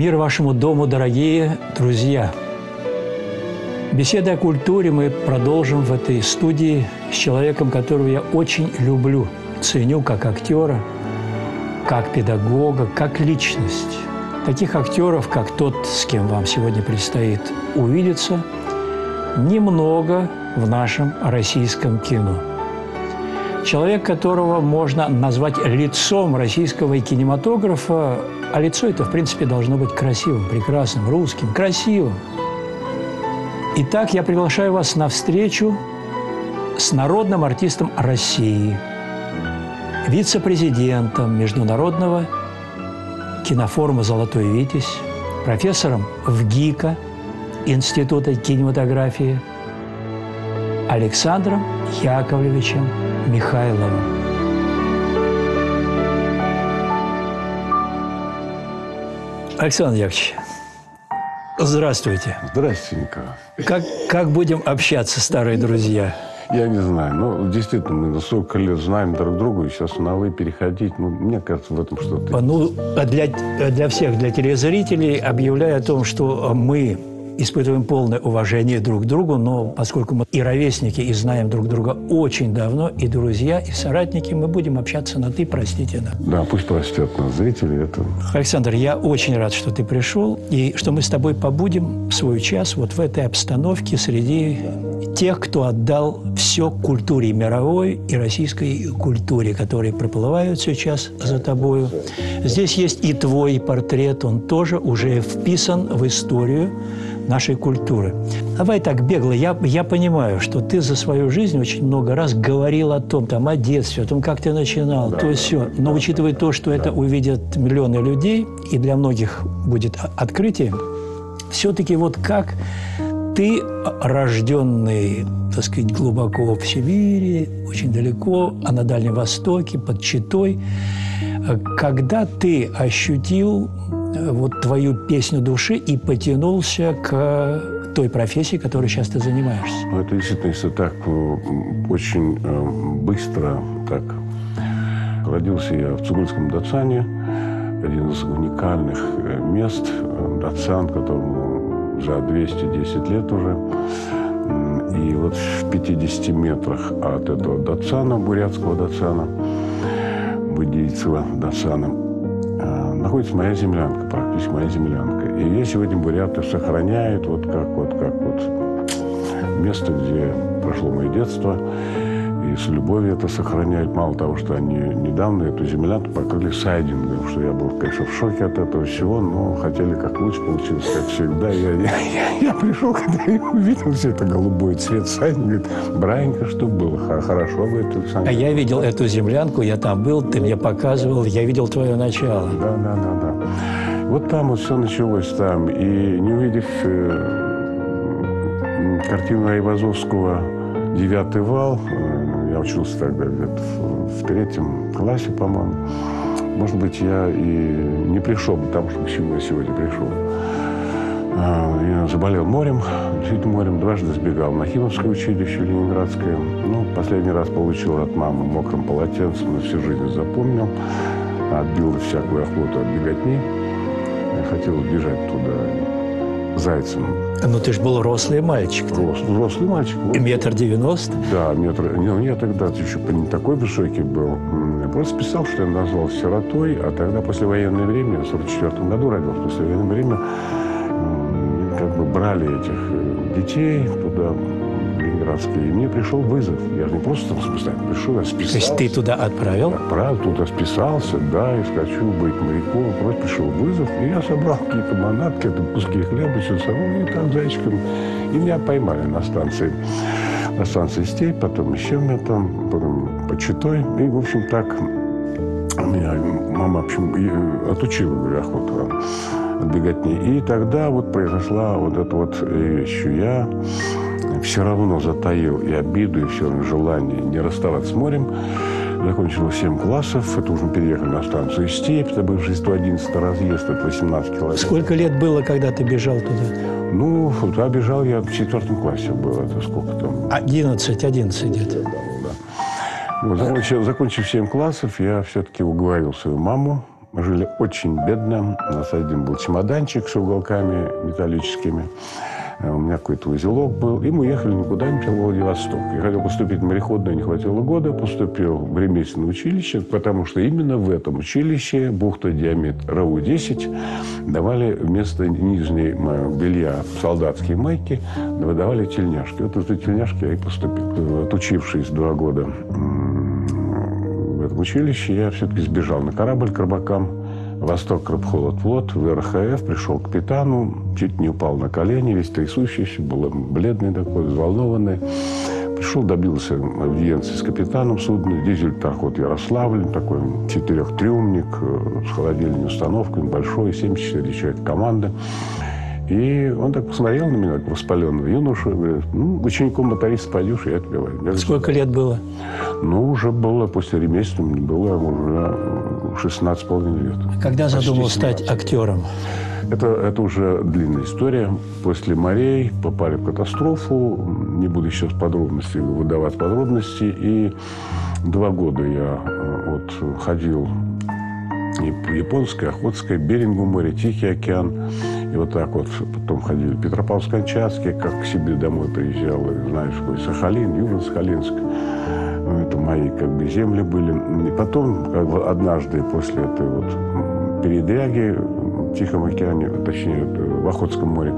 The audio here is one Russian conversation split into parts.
Мир вашему дому, дорогие друзья! Беседы о культуре мы продолжим в этой студии с человеком, которого я очень люблю, ценю как актера, как педагога, как личность. Таких актеров, как тот, с кем вам сегодня предстоит увидеться, немного в нашем российском кино. Человек, которого можно назвать лицом российского кинематографа, а лицо это, в принципе, должно быть красивым, прекрасным, русским, красивым. Итак, я приглашаю вас на встречу с народным артистом России, вице-президентом Международного кинофорума «Золотой Витязь», профессором ВГИКа, Института кинематографии, Александром Яковлевичем Михайловым. Александр Яковлевич, здравствуйте. Здравствуйте, Николай. Как будем общаться, старые друзья? Я не знаю. Ну, действительно, мы на столько лет знаем друг друга, и сейчас на «вы» переходить, ну, мне кажется, в этом что-то... Ну, для всех, для телезрителей объявляю о том, что мы испытываем полное уважение друг к другу, но поскольку мы и ровесники, и знаем друг друга очень давно, и друзья, и соратники, мы будем общаться на «ты», простите, да. Да, пусть простят нас зрители. Это... Александр, я очень рад, что ты пришел, и что мы с тобой побудем свой час вот в этой обстановке среди тех, кто отдал все культуре мировой и российской культуре, которые проплывают сейчас за тобою. Здесь есть и твой портрет, он тоже уже вписан в историю нашей культуры. Давай так бегло. Я понимаю, что ты за свою жизнь очень много раз говорил о том, там, о детстве, о том, как ты начинал, да, то есть все. Но учитывая то, что это увидят миллионы людей, и для многих будет открытием, все-таки вот как ты, рожденный, так сказать, глубоко в Сибири, очень далеко, а на Дальнем Востоке, под Читой, когда ты ощутил вот твою песню души и потянулся к той профессии, которой сейчас ты занимаешься? Ну, это действительно, если так очень быстро, так. Родился я в Цугульском Дацане, один из уникальных мест, Дацан, которому за 210 лет уже. И вот в 50 метрах от этого Дацана, бурятского Дацана, Будейцева Дацана, находится моя землянка, практически моя землянка. И ее сегодня буряты сохраняют вот как место, где прошло мое детство. И с любовью это сохраняют. Мало того, что они недавно эту землянку покрыли сайдингом, что я был, конечно, в шоке от этого всего, но хотели как лучше, получилось как всегда. Я пришел, когда я увидел все это голубой цвет сайдинга, говорит, Браенька, что было? Хорошо, говорит, Александр. А я видел эту землянку, я там был, ты мне показывал, я видел твое начало. Да. Вот там вот все началось там. И не увидев картину Айвазовского «Девятый вал», я учился тогда где-то в 3 классе, по-моему. Может быть, я и не пришел бы там, к чему я сегодня пришел. Я заболел морем, действительно морем, дважды сбегал на Нахимовское училище ленинградское. Ну, последний раз получил от мамы мокрым полотенцем, на всю жизнь запомнил. Отбил всякую охоту от беготни. Я хотел бежать туда зайцем. Ну, ты же был рослый мальчик. Рослый мальчик. Вот. 1,90 м? Да, метр. Ну, я тогда еще не такой высокий был. Я просто писал, что я назвался сиротой, а тогда послевоенное время, в 1944 году родился, послевоенное время, как бы брали этих детей туда, ленинградские, и мне пришел вызов. Я же не просто там списать, пришел, я списался. То есть ты туда отправил? Отправил, туда списался, да, и хочу быть моряком. Просто пришел вызов, и я собрал какие-то манатки, это куски хлеба, все самое, и там зайчиком. И меня поймали на станции Степь, потом еще меня там, потом по Читой. И, в общем, так меня мама, в общем, отучила, говорю, охоту от беготни. И тогда вот произошла вот эта вот вещь. Я все равно затаил и обиду, и все равно желание не расставаться с морем. Закончил 7 классов, это уже переехали на станцию Степь, это бывший 111 разъезд, это 18 километров. Сколько лет было, когда ты бежал туда? Ну, туда бежал я в 4 классе было, это сколько там? 11 где-то. Да. Вот, закончив 7 классов, я все-таки уговорил свою маму Мы жили очень бедно. У нас один был чемоданчик с уголками металлическими. У меня какой-то узелок был. И мы уехали никуда-нибудь в Владивосток. Я хотел поступить в мореходное, не хватило года. Поступил в ремесленное училище, потому что именно в этом училище бухта-диамет РАУ-10 давали вместо нижней белья солдатские майки, выдавали тельняшки. Вот из-за тельняшки я и поступил. Отучившись 2 года в этом училище, я все-таки сбежал на корабль к рыбакам. Восток, Рыбхолод, флот, в РХФ, пришел к капитану, чуть не упал на колени, весь трясущийся, был бледный такой, взволнованный. Пришел, добился аудиенции с капитаном судна, дизель-пароход Ярославль, такой 4-трюмник с холодильными установками, большой, 74 человек команды. И он так посмотрел на меня, как воспаленного юношу, и говорит: ну, учеником моториста пойдешь, я тебе возьму. Сколько лет было? Ну, уже было, после ремесленного, мне было уже 16,5 лет. Когда задумал стать актером? Это уже длинная история. После морей попали в катастрофу. Не буду сейчас выдавать подробности. И 2 года я ходил в Японское, Охотское, Берингу море, Тихий океан. И вот так вот потом ходили в Петропавловск-Камчатский, как к себе домой приезжал, знаешь, какой Сахалин, Южно-Сахалинск. Это мои земли были. И потом, однажды после этой передряги в Тихом океане, точнее, в Охотском море,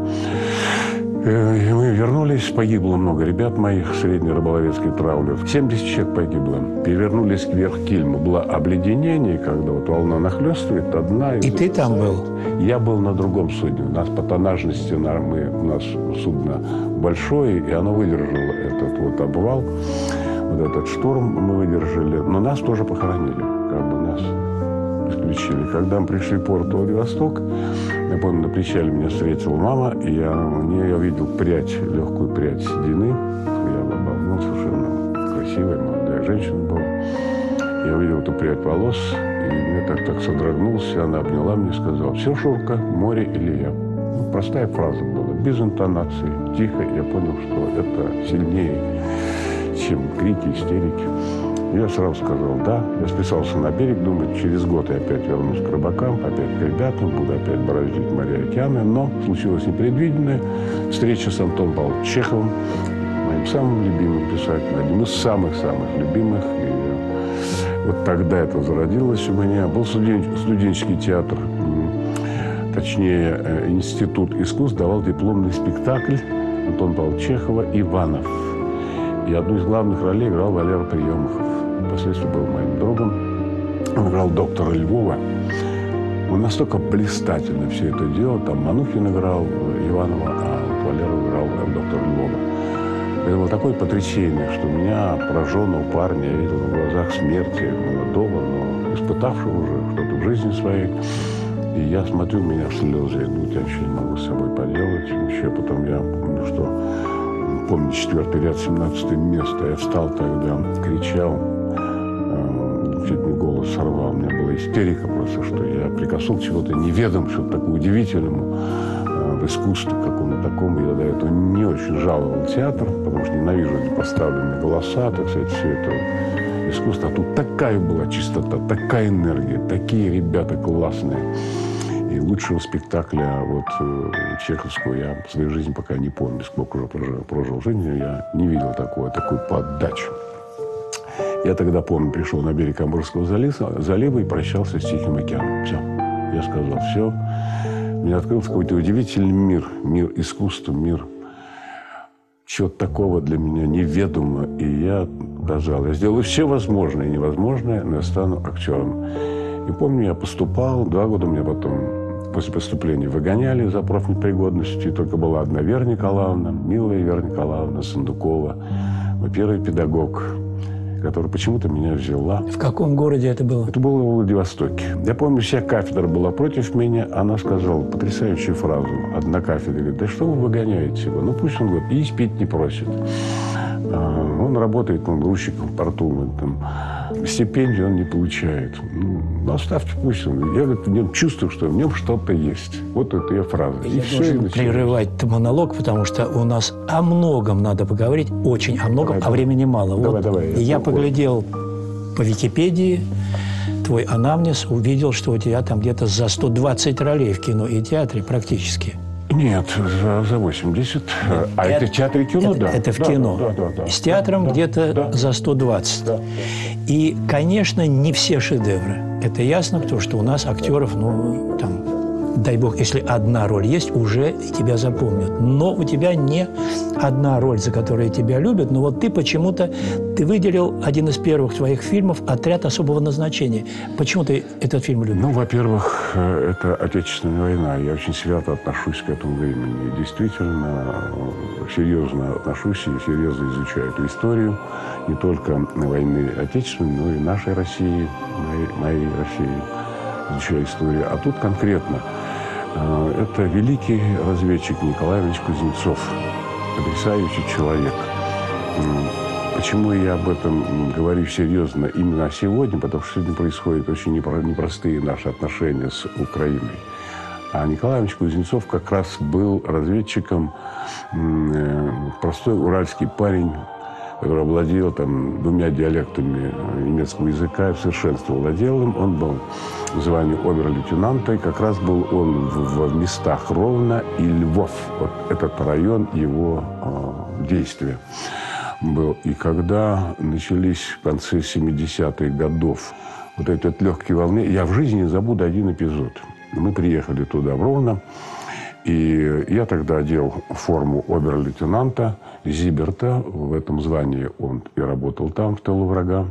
мы вернулись, погибло много ребят моих, средний рыболовецкий траулер. 70 человек погибло. Перевернулись вверх кильму. Было обледенение, когда волна нахлестывает, одна. И ты там был? Я был на другом судне. У нас по тоннажности, у нас судно большое, и оно выдержало этот обвал, этот шторм мы выдержали. Но нас тоже похоронили, нас исключили. Когда мы пришли в порт Владивосток, я помню, на причале меня встретила мама, и я увидел легкую прядь седины. Я был совершенно красивая, молодая женщина была. Я увидел эту прядь волос, и мне так содрогнулся. Она обняла меня и сказала: все, Шурка, море или я. Простая фраза была, без интонации, тихо. Я понял, что это сильнее, чем крики, истерики. Я сразу сказал «да». Я списался на берег, думаю, через год я опять вернусь к рыбакам, опять к ребятам, буду опять бороздить моря и океаны. Но случилось непредвиденное. Встреча с Антоном Павловичем Чеховым, моим самым любимым писателем, одним из самых-самых любимых. И вот тогда это зародилось у меня. Был студенческий театр, точнее, Институт искусств давал дипломный спектакль Антона Павловича Чехова «Иванов». И одну из главных ролей играл Валера Приемахов. Впоследствии был моим другом. Он играл доктора Львова. Он настолько блистательно все это делал. Там Манухин играл Иванова, а Валера играл доктора Львова. Это было такое потрясение, что меня, пораженного парня, я видел в глазах смерти, молодого, но испытавшего уже что-то в жизни своей. И я смотрю, у меня слезы идут, я ничего не могу с собой поделать. Еще потом я помню, помню 4-й ряд, 17 место. Я встал тогда, кричал, чуть не голос сорвал. У меня была истерика просто, что я прикоснулся к чему-то неведомому, что-то такое удивительному в искусстве какому-то такому. Я до этого не очень жаловал театр, потому что ненавижу эти поставленные голоса, так сказать, все это искусство. А тут такая была чистота, такая энергия, такие ребята классные. И лучшего спектакля чеховского я в своей жизни пока не помню. Сколько уже прожил жизнь, я не видел такую подачу. Я тогда, помню, пришел на берег Амурского залива и прощался с Тихим океаном. Все. Я сказал, все. Мне открылся какой-то удивительный мир. Мир искусства, мир чего-то такого для меня неведомого. И я сказал, я сделаю все возможное и невозможное, но я стану актером. И помню, я поступал, 2 года меня потом после поступления выгоняли за профнепригодностью. И только была одна Вера Николаевна, милая Вера Николаевна Сандукова, мой первый педагог, которая почему-то меня взяла. В каком городе это было? Это было в Владивостоке. Я помню, вся кафедра была против меня. Она сказала потрясающую фразу. Одна кафедра говорит, да что вы выгоняете его? Ну пусть он говорит, и пить не просит. Он работает грузчиком в порту. Стипендию он не получает. Ну, оставьте пусть он. Я в нем чувствую, что в нем что-то есть. Вот это ее фраза. Я должен прерывать монолог, потому что у нас о многом надо поговорить. Очень о многом, давай, а времени мало. Давай. Я поглядел по Википедии твой анамнез, увидел, что у тебя там где-то за 120 ролей в кино и театре практически. Нет, за 80. А это в театре и кино, да? Это в кино. Да. С театром где-то за 120. Да. И, конечно, не все шедевры. Это ясно, потому что у нас актеров, ну, там, дай бог, если одна роль есть, уже тебя запомнят. Но у тебя не одна роль, за которую тебя любят, но вот ты почему-то, ты выделил один из первых твоих фильмов «Отряд особого назначения». Почему ты этот фильм любишь? Ну, во-первых, это Отечественная война. Я очень свято отношусь к этому времени. Действительно, серьезно отношусь и серьезно изучаю эту историю. Не только войны Отечественной, но и нашей России, моей России. Изучаю историю. А тут конкретно это великий разведчик Николай Иванович Кузнецов, потрясающий человек. Почему я об этом говорю серьезно именно сегодня? Потому что сегодня происходят очень непростые наши отношения с Украиной. А Николай Иванович Кузнецов как раз был разведчиком, простой уральский парень, который владел там 2 диалектами немецкого языка, в совершенстве владел им. Он был в звании обер-лейтенанта, и как раз был он в местах Ровно и Львов. Вот этот район его действия был. И когда начались в конце 70-х годов вот эти легкие волны, я в жизни не забуду один эпизод. Мы приехали туда, в Ровно, и я тогда одел форму обер-лейтенанта Зиберта. В этом звании он и работал там, в тылу врага.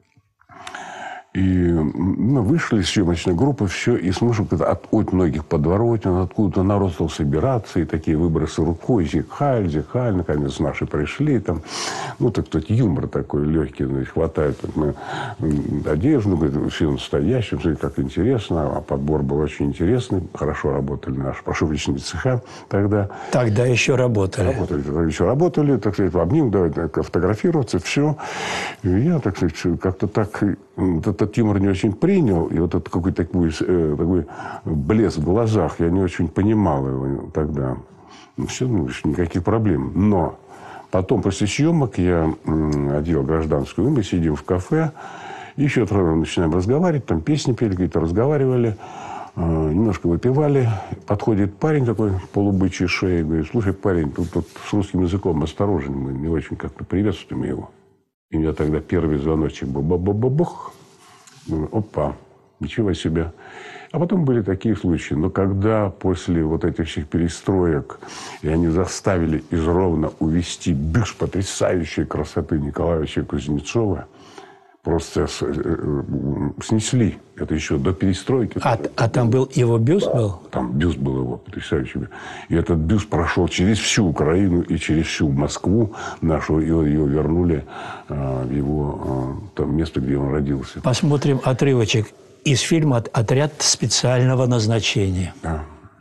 И мы вышли из съемочной группы, все, и слышу, от многих подворотен, откуда-то народ стал собираться, и такие выбросы рукой, зиг-хайль, наконец наши пришли, там, ну, так тот юмор такой легкий, значит, хватает, мы одежду, говорит, все настоящие, все как интересно, а подбор был очень интересный, хорошо работали наши пошивочные цеха тогда. Тогда еще работали. Работали, так сказать, в обним, давай фотографироваться, все. И я, так сказать, как-то так... Этот юмор не очень принял, и вот этот какой-то такой блеск в глазах, я не очень понимал его тогда. Все, никаких проблем. Но потом, после съемок, я одел гражданскую, мы сидим в кафе, еще начинаем разговаривать, там песни пели, какие-то разговаривали, немножко выпивали. Подходит парень такой, полубычий шеей, говорит: слушай, парень, тут с русским языком осторожен, мы не очень как-то приветствуем его. И у меня тогда первый звоночек был ба-ба-ба-бух. Опа, ничего себе. А потом были такие случаи. Но когда после вот этих всех перестроек, и они заставили из Ровно увезти бюст потрясающей красоты Николая Ивановича Кузнецова, просто снесли. Это еще до перестройки. А там был его бюст? Да, был? Там бюст был его потрясающий. И этот бюст прошел через всю Украину и через всю Москву нашу. И его вернули в его там место, где он родился. Посмотрим отрывочек из фильма «Отряд специального назначения». Да.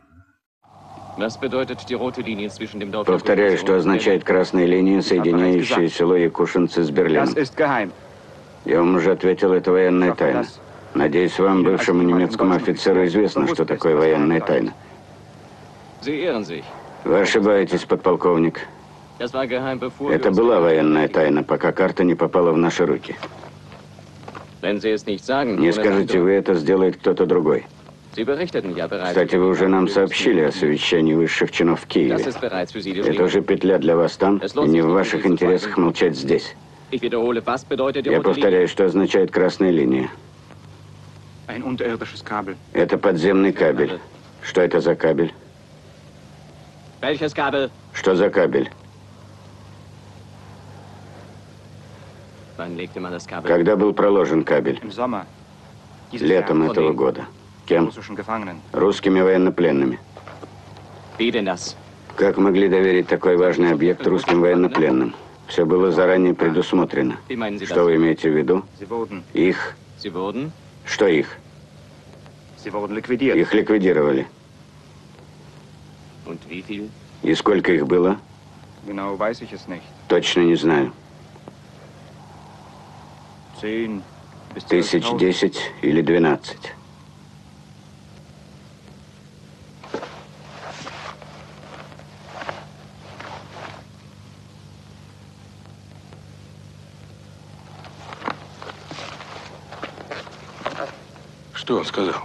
Повторяю, что означает красная линия, соединяющая село Якушинцы с Берлином. Я вам уже ответил, это военная тайна. Надеюсь, вам, бывшему немецкому офицеру, известно, что такое военная тайна. Вы ошибаетесь, подполковник. Это была военная тайна, пока карта не попала в наши руки. Не скажете вы, это сделает кто-то другой. Кстати, вы уже нам сообщили о совещании высших чинов в Киеве. Это уже петля для вас там, и не в ваших интересах молчать здесь. Я повторяю, что означает красная линия. Это подземный кабель. Что это за кабель? Что за кабель? Когда был проложен кабель? Летом этого года. Кем? Русскими военнопленными. Как могли доверить такой важный объект русским военнопленным? Все было заранее предусмотрено. Что вы имеете в виду? Их? Что их? Их ликвидировали. И сколько их было? Точно не знаю. 1010 или 12. Что он сказал?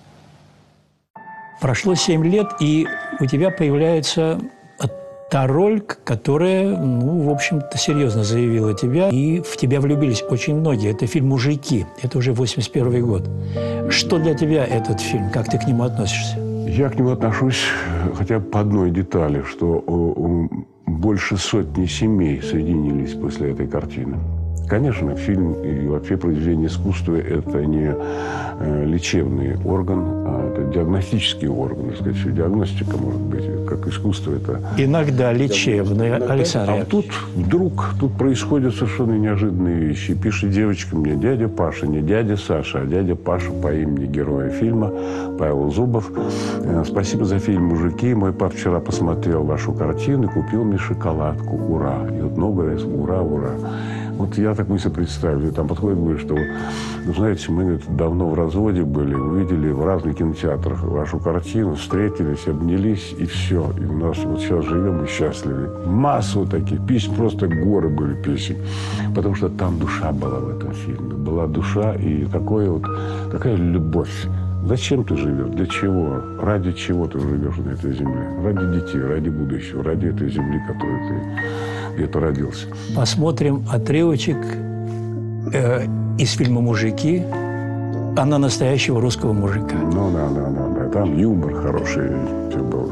Прошло 7 лет, и у тебя появляется та роль, которая, ну, в общем-то, серьезно заявила тебя, и в тебя влюбились очень многие. Это фильм «Мужики». Это уже 81 год. Что для тебя этот фильм? Как ты к нему относишься? Я к нему отношусь хотя бы по одной детали, что больше сотни семей соединились после этой картины. Конечно, фильм и вообще произведение искусства – это не лечебный орган, а это диагностический орган. Так сказать, диагностика может быть, как искусство – это… Иногда лечебный, Александр. А тут вдруг происходят совершенно неожиданные вещи. Пишет девочка мне: дядя Паша, не дядя Саша, а дядя Паша по имени героя фильма, Павел Зубов. Спасибо за фильм «Мужики». Мой папа вчера посмотрел вашу картину и купил мне шоколадку. Ура! И вот много раз ура, ура. Вот я так мысль представлю. Там подходит, говорит, что, ну, знаете, мы давно в разводе были, увидели в разных кинотеатрах вашу картину, встретились, обнялись, и все. И у нас вот сейчас живем и счастливы. Массу таких писем, просто горы были песен. Потому что там душа была в этом фильме. Была душа и такая любовь. Зачем ты живешь? Для чего? Ради чего ты живешь на этой земле? Ради детей, ради будущего, ради этой земли, которой ты где-то родился. Посмотрим отрывочек из фильма «Мужики». Она настоящего русского мужика. Ну, да. Там юмор хороший был.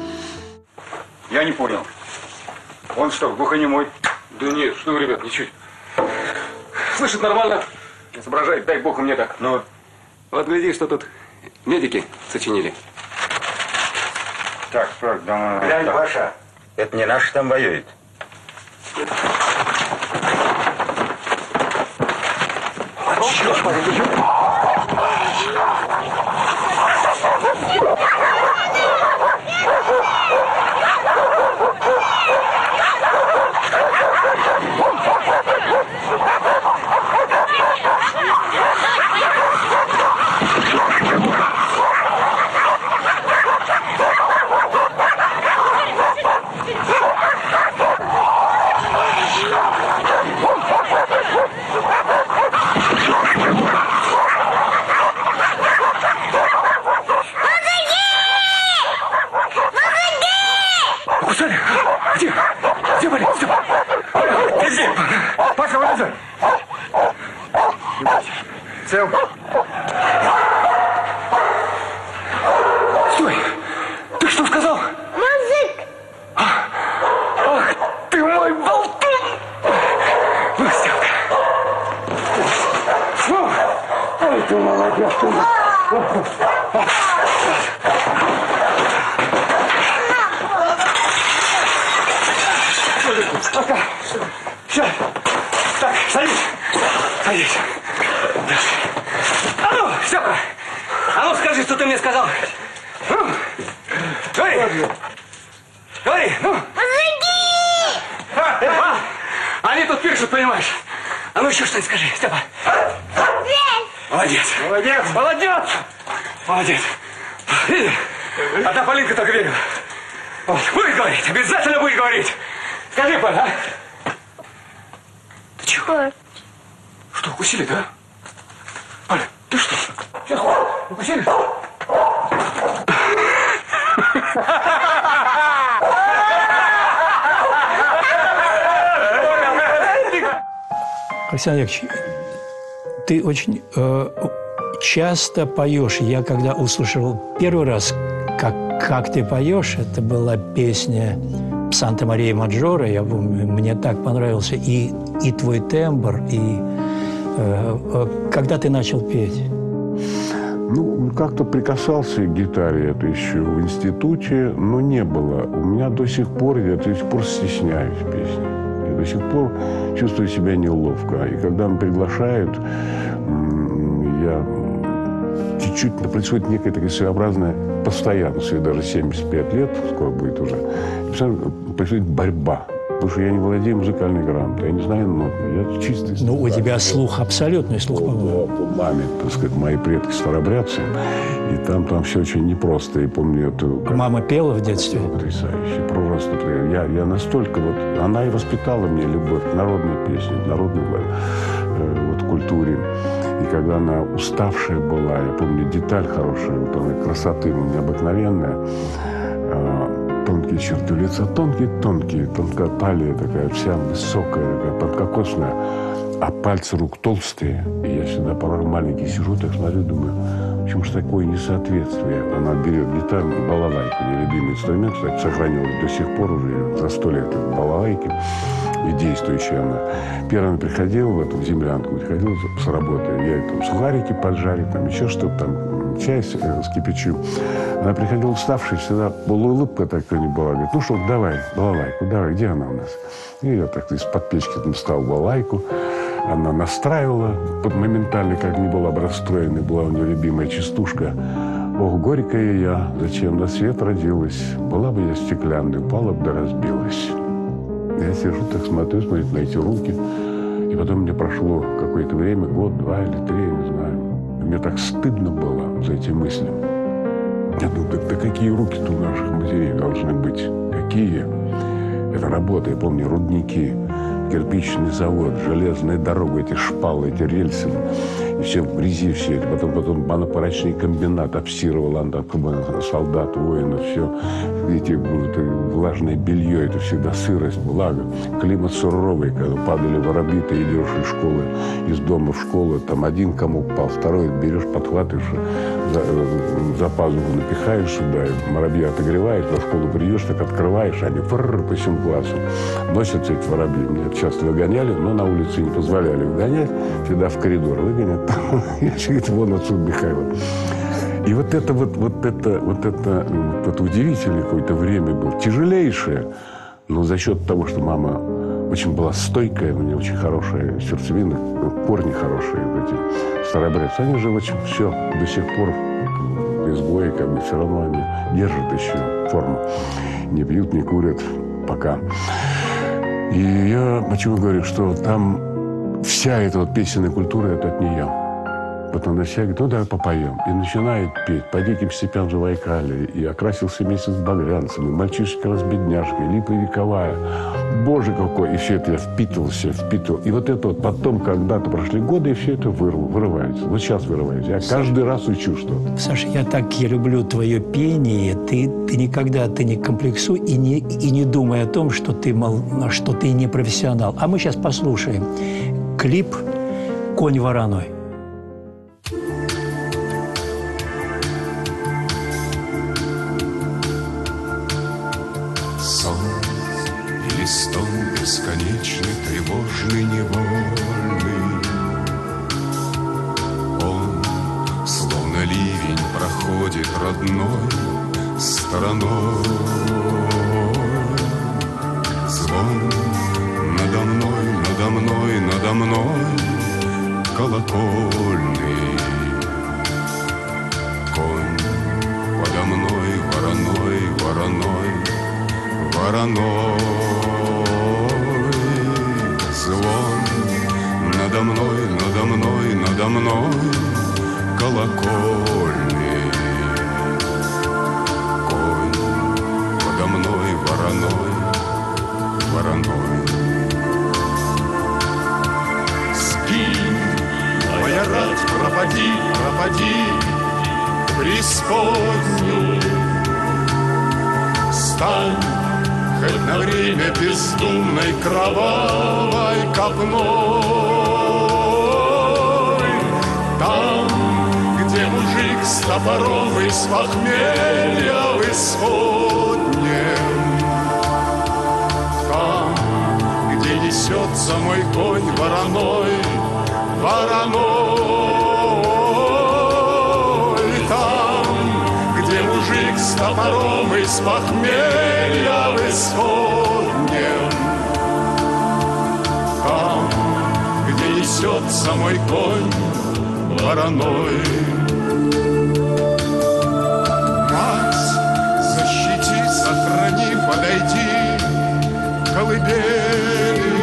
Я не понял. Он что, глухонемой? Да нет, что вы, ребят, ничуть. Слышит нормально, изображает, дай бог и мне так. Ну, вот гляди, что тут медики сочинили. Так, да. Глянь, Паша, это не наши там воюют. Где были? Иди! Паша, вылезай! Цел? Стой! Ты что сказал? Мужик! Ах, ты мой болтун! Ну, Степка! Фу! Ой, ты молодец! Пока. Все. Так, садись. Садись. А ну, Степа! А ну, скажи, что ты мне сказал. Ну, говори. Говори, ну. Мужики! Они тут пишут, понимаешь. А ну, еще что-нибудь скажи, Степа. Молодец. Молодец. Молодец. Молодец. Видишь? Одна Полинка только верила. Вот. Будет говорить, обязательно будет говорить. Скажи, Поль, а? Ты чего? Что, укусили, да? Поля, ты что? Сейчас укусили? Александр Яковлевич, ты очень часто поешь. Я когда услышал первый раз, как ты поешь, это была песня «Санта-Мария-Маджоре», я помню, мне так понравился и твой тембр, и когда ты начал петь? Ну, как-то прикасался к гитаре, это еще в институте, но не было. У меня я до сих пор стесняюсь песни. Я до сих пор чувствую себя неловко. И когда меня приглашают, чуть-чуть происходит некое такое своеобразное постоянство. Я даже 75 лет, скоро будет уже. Происходит борьба. Потому что я не владею музыкальной грамотой, я не знаю нот. Я чистый. Ну, у тебя слух, абсолютный слух, по-моему. По маме, так сказать, мои предки старобрядцы. И там все очень непросто. И помню эту... Мама пела в детстве? Потрясающе, просто. Я настолько вот... Она и воспитала мне любовь к народной песне, к народной вот культуре. И когда она уставшая была, я помню, деталь хорошая, вот она красоты необыкновенная, тонкие черты лица, тонкие-тонкие, тонкая талия такая, вся высокая, такая подкокосная, а пальцы рук толстые. И я всегда порой маленький сижу, так смотрю, думаю, почему же такое несоответствие? Она берет гитару, балалайку, нелюбимый инструмент, кстати, сохранилась до сих пор уже за 100 лет балалайки, и действующая она. Первым приходила в эту землянку, приходила с работы, я ей там сухарики поджарить, там еще что-то, там чай скипячу. Она приходила уставшая, всегда улыбка такая не была. Говорит, ну что, давай, балалайку, давай, где она у нас? И я так из-под печки там стал балалайку. Она настраивала моментально, как не была бы расстроена, была у нее любимая частушка. Ох, горькая я, зачем на свет родилась? Была бы я стеклянной, упала бы да разбилась. Я сижу, так смотрю на эти руки. И потом мне прошло какое-то время, год, 2 или 3, я не знаю. Мне так стыдно было за эти мысли. Я думаю, да какие руки-то у наших матерей должны быть? Какие? Это работа, я помню, рудники, кирпичный завод, железная дорога, эти шпалы, эти рельсы, и все в грязи, все это. Потом банопорочный комбинат обстирывал, там солдат, воинов, все. Эти влажное белье, это всегда сырость, влага. Климат суровый, когда падали воробьи, ты идешь из школы, из дома в школу, там один комок упал, второй берешь, подхватываешь, за пазуху напихаешь сюда, воробья отогреваешь, в школу придешь, так открываешь, они по всем классам носятся эти воробьи. Меня часто выгоняли, но на улице не позволяли выгонять, всегда в коридор выгонят. Я говорит, вон отсюда, Михайло. И вот это удивительное какое-то время было, тяжелейшее, но за счет того, что мама очень была стойкая, у нее очень хорошая сердцевина, корни хорошие, эти старообрядцы, они же очень все до сих пор изгои, как бы все равно они держат еще форму, не пьют, не курят пока. И я почему говорю, что там вся эта вот песенная культура, это от нее. Потом она вся говорит, ну давай попоем. И начинает петь «По диким степям Забайкалья», и «Окрасился месяц багрянцем», и «Мальчишка-разбедняшка», и «Липа вековая». Боже, какой! И все это я впитывал. И вот это вот потом, когда-то прошли годы, и все это вырывается. Вот сейчас вырывается. Я каждый раз учу что-то. Саша, я люблю твое пение. Ты никогда не комплексуй и не думай о том, что ты не профессионал. А мы сейчас послушаем клип «Конь вороной». Стон бесконечный, тревожный, невольный. Он, словно ливень, проходит родной стороной. Звон надо мной колокольный. Конь подо мной вороной. Звон надо мной колокольный. Конь подо мной вороной. Спи, моя рать, пропади в преисподнюю. Стань хоть на время бездумной кровавой копной. Там, где мужик с топором из похмелья в исходнем. Там, где несется мой конь вороной. Там, где мужик с топором из похмелья в исходнем. Там, где несется мой конь вороной. Мать, защити, сохрани, подойди к колыбели.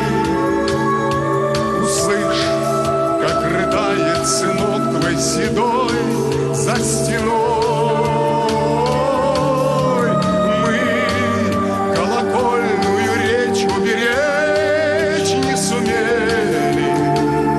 Услышь, как рыдает сынок твой седой за стеной. Мы колокольную речь уберечь не сумели.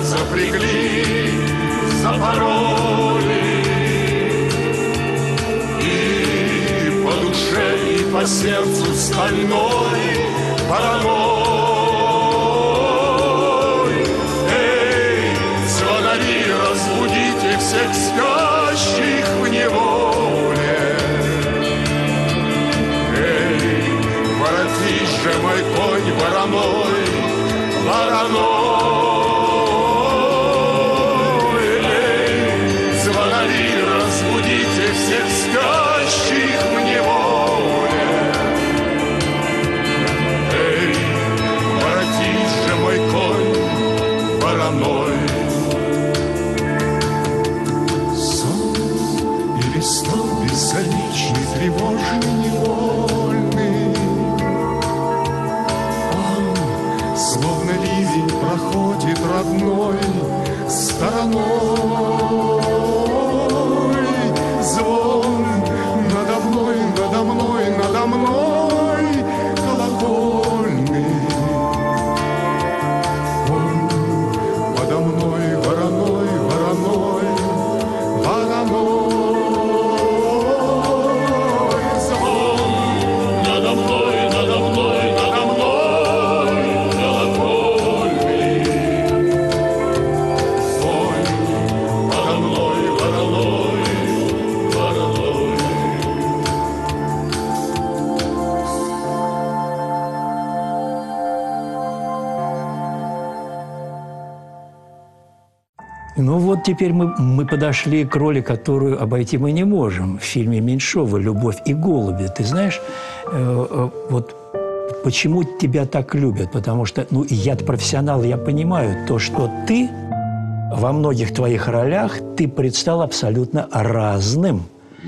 запрягли, запороли. И по душе, и по сердцу стальной вороной. Эй, звонари, разбудите всех спящих в неволе. Эй, воротись же, мой конь вороной, вороной. Эй, звонари, разбудите всех спящих в неволе. Эй, воротись же, мой конь вороной. Сон или сон бесконечный, тревожный, невольный. Он, словно ливень, проходит родной стороной. Звон надо мной, надо мной, надо мной колокольный. Он подо мной вороной, вороной, вороной. Звон надо мной, надо мной, надо мной колокольный. Ой, подо мной вороной, вороной. Ну вот теперь мы подошли к роли, которую обойти мы не можем в фильме Меньшова «Любовь и голуби». Ты знаешь, вот почему тебя так любят? Потому что, ну, я-то профессионал, я понимаю, то, что ты во многих твоих ролях, ты предстал абсолютно разным.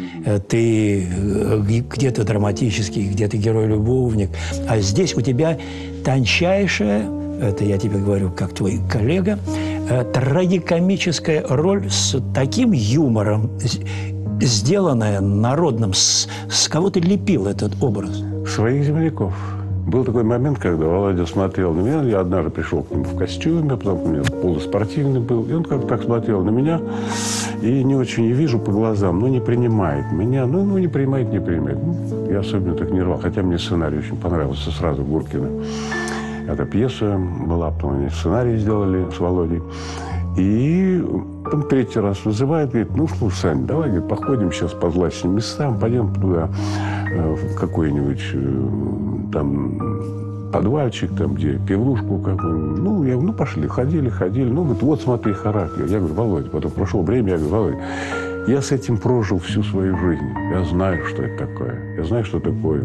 Ты где-то драматический, где-то герой-любовник. А здесь у тебя тончайшая, это я тебе говорю как твой коллега, трагикомическая роль с таким юмором, сделанная народным. С кого ты лепил этот образ? Своих земляков. Был такой момент, когда Володя смотрел на меня. Я однажды пришел к нему в костюме, потом у меня полуспортивный был. И он как-то так смотрел на меня. И не очень и вижу по глазам. Ну, не принимает меня. Ну, не принимает, не принимает. Ну, я особенно так не рвал. Хотя мне сценарий очень понравился сразу Гуркина. Эта пьеса была, потом они сценарий сделали с Володей. И там третий раз вызывает, говорит, ну, слушай, Сань, давай, говорит, походим сейчас по злачным местам, пойдем туда, в какой-нибудь там подвальчик, там, где пивнушку какую-нибудь. Ну, я говорю, ну, пошли, ходили. Ну, говорит, вот смотри, характер. Я говорю, Володя, потом прошло время, я говорю, Володя, я с этим прожил всю свою жизнь. Я знаю, что это такое. Я знаю, что такое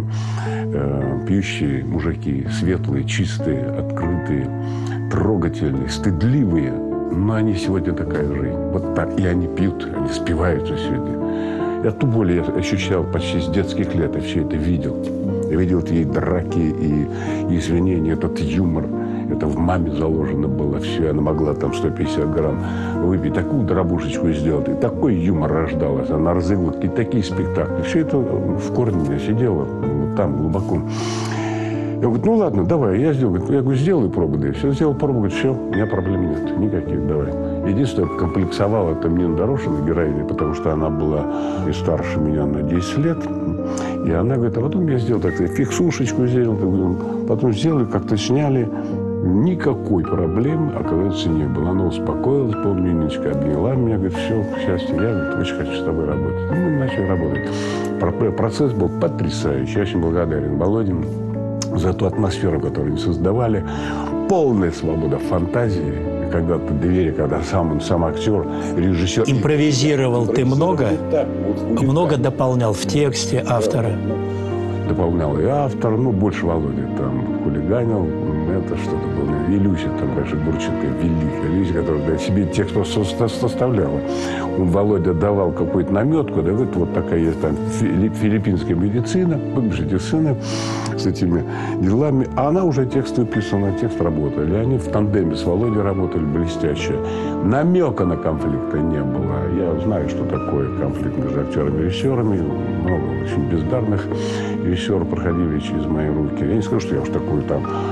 пьющие мужики, светлые, чистые, открытые, трогательные, стыдливые. Но они сегодня такая жизнь. Вот так. И они пьют, они спиваются сегодня. Эту боль я ощущал почти с детских лет. Я все это видел. Я видел эти драки и извинения, этот юмор. Это в маме заложено было все. Она могла там 150 грамм выпить, такую дробушечку сделать. И такой юмор рождалось. Она разыгрывала какие-то такие спектакли. Все это в корне у меня сидело. Там глубоко. Я говорю, ну ладно, давай, я сделаю. Я говорю, сделай пробу, да. Все, сделал пробу, говорит, все, у меня проблем нет, никаких, давай. Единственное, комплексовала это Нина Дорошина, героиня, потому что она была и старше меня на 10 лет. И она говорит, а потом я сделал так, фиксушечку сделал, потом сделали, как-то сняли. Никакой проблемы, оказывается, не было. Она успокоилась, помню, Ниночка обняла меня, говорит, все, к счастью, я говорит, очень хочу с тобой работать. Ну, мы начали работать. Процесс был потрясающий, я очень благодарен Володе за ту атмосферу, которую они создавали. Полная свобода фантазии, когда ты доверие, когда сам актер, режиссер. Импровизировал ты много? Много дополнял в тексте автора? Дополнял и автор, ну, больше Володя там хулиганил. Это что-то было. И Люся, там, конечно, Гурченко, великая Люся, которая себе текст составляла. Он, Володя, давал какую-то наметку, да, вот такая есть там филиппинская медицина, бывшие сына с этими делами. А она уже текст выписана, текст работали. И они в тандеме с Володей работали блестяще. Намека на конфликта не было. Я знаю, что такое конфликт между актерами и режиссерами. Много очень бездарных режиссеров проходили через мои руки. Я не скажу, что я уж такой там одаренный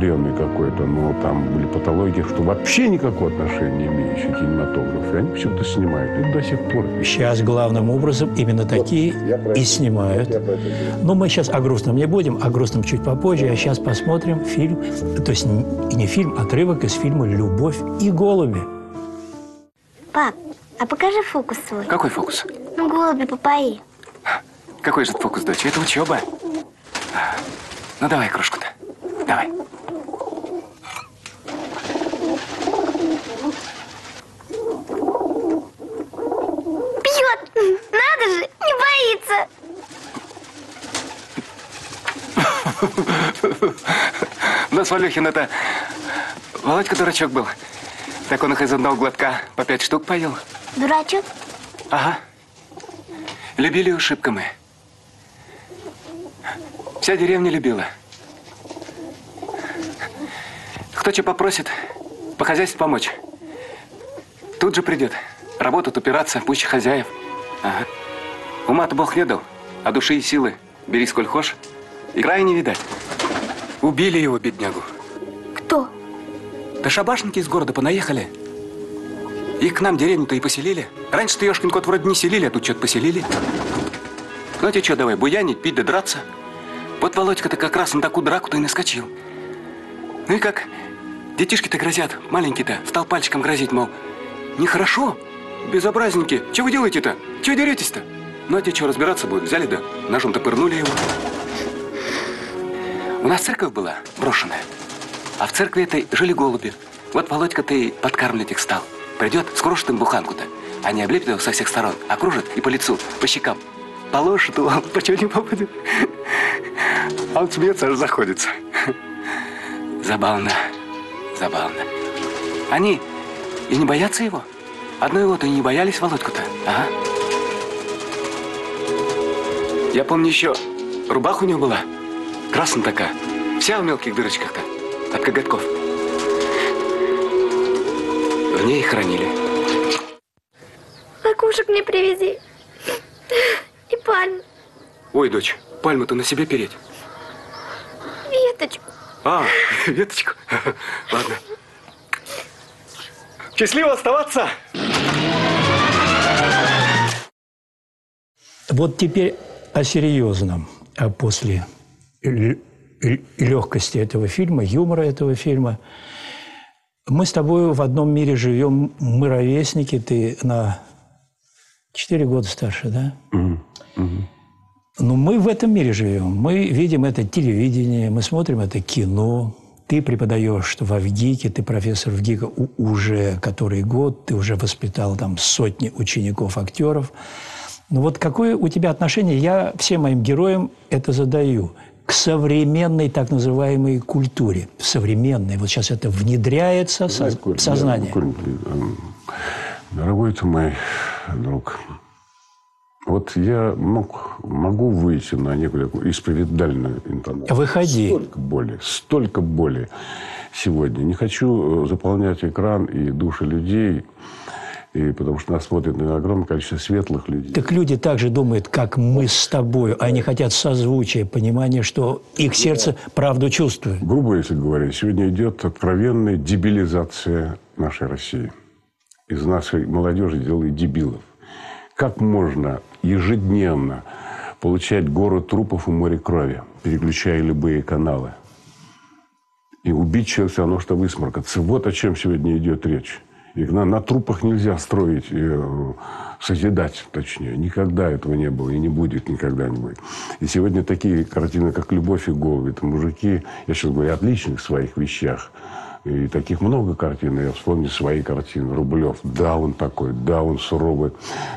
обыкновенный какой-то, но там были патологии, что вообще никакого отношения не имеющие к кинематографу. И они почему-то снимают. И до сих пор. Сейчас главным образом именно такие и снимают. Но мы сейчас о грустном не будем, о грустном чуть попозже. А сейчас посмотрим фильм, то есть не фильм, отрывок из фильма «Любовь и голуби». Пап, а покажи фокус свой. Какой фокус? Ну, голуби-папаи. Какой же это фокус, дочь? Это учеба. Ну, давай кружку-то. Давай. Пьет! Надо же, не боится. У нас Валюхин это... Володька дурачок был. Так он их из одного глотка по 5 штук поел. Дурачок? Ага. Любили его шибко мы. Вся деревня любила. Кто что попросит, по хозяйству помочь. Тут же придет. Работать, упираться, пуще хозяев. Ага. Ума-то Бог не дал, а души и силы бери сколь хошь. И края не видать. Убили его, беднягу. Кто? Да шабашники из города понаехали. Их к нам деревню-то и поселили. Раньше-то ёшкин кот вроде не селили, а тут что-то поселили. Ну а тебе что, давай, буянить, пить да драться. Вот Володька-то как раз на такую драку-то и наскочил. Ну и как детишки-то грозят, маленькие-то, стал пальчиком грозить, мол, нехорошо, безобразники, что вы делаете-то? Чего деретесь-то? Ну а те что, разбираться будут? Взяли да ножом-то пырнули его. У нас церковь была брошенная, а в церкви этой жили голуби. Вот Володька-то и подкармливать их стал. Придет, скрошит им буханку-то. Они облепят его со всех сторон, окружат и по лицу, по щекам. Положит его, почему не попадет. А он смеется, аж заходится. Забавно, забавно. Они и не боятся его. Одной его-то и не боялись, Володьку-то. Ага. Я помню еще, рубаха у него была. Красная такая. Вся в мелких дырочках-то. От коготков. В ней и хранили. Лакушек мне привези. И пальму. Ой, дочь, пальму-то на себе переть. Веточку. А, веточку. Ладно. Счастливо оставаться! Вот теперь о серьезном, а после легкости этого фильма, юмора этого фильма. Мы с тобой в одном мире живем, мы ровесники, ты на 4 года старше, да? Но мы в этом мире живем. Мы видим это телевидение, мы смотрим это кино. Ты преподаешь в ВГИКе, ты профессор ВГИКа уже который год, ты уже воспитал там сотни учеников-актеров. Ну вот какое у тебя отношение, я всем моим героям это задаю, к современной так называемой культуре. Современной. Вот сейчас это внедряется в сознание. Дорогой ты мой друг, вот я могу выйти на некую исповедальную интонацию. Выходи. Столько боли сегодня. Не хочу заполнять экран и души людей, потому что нас смотрит на огромное количество светлых людей. Так люди так же думают, как мы с тобой. Они хотят созвучия, понимания, что их сердце правду чувствует. Грубо, если говорить, сегодня идет откровенная дебилизация нашей России. Из нашей молодежи делают дебилов. Как можно ежедневно получать гору трупов и море крови, переключая любые каналы? И убить человека все равно, что высморкаться. Вот о чем сегодня идет речь. И на трупах нельзя строить, созидать, точнее. Никогда этого не было и не будет никогда не будет. И сегодня такие картины, как «Любовь и голуби», это мужики, я сейчас говорю о отличных своих вещах, и таких много картин. Я вспомню свои картины. Рублев. Да, он такой. Да, он суровый.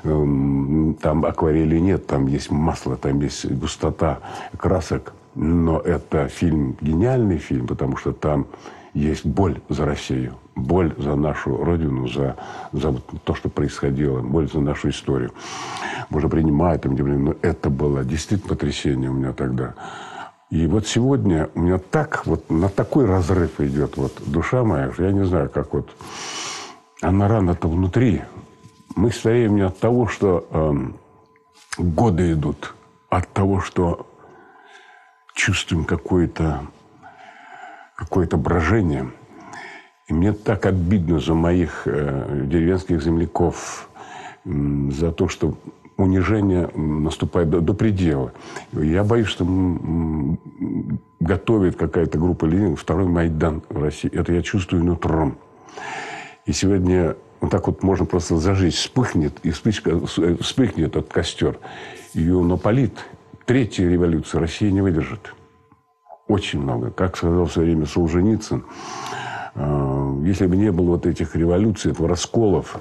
Там акварели нет. Там есть масло. Там есть густота красок. Но это фильм, гениальный фильм, потому что там есть боль за Россию. Боль за нашу Родину, за то, что происходило. Боль за нашу историю. Можно принимать, но это было действительно потрясение у меня тогда. И вот сегодня у меня так вот на такой разрыв идет вот душа моя, что я не знаю, как вот она рана-то внутри. Мы стареем не от того, что годы идут, а от того, что чувствуем какое-то какое-то брожение. И мне так обидно за моих деревенских земляков, за то, что унижение наступает до предела. Я боюсь, что готовит какая-то группа людей второй Майдан в России. Это я чувствую нутром. И сегодня вот так вот можно просто зажечь, вспыхнет этот костер. Ее напалит. Третья революция Россия не выдержит. Очень много. Как сказал в свое время Солженицын, если бы не было вот этих революций, этого расколов,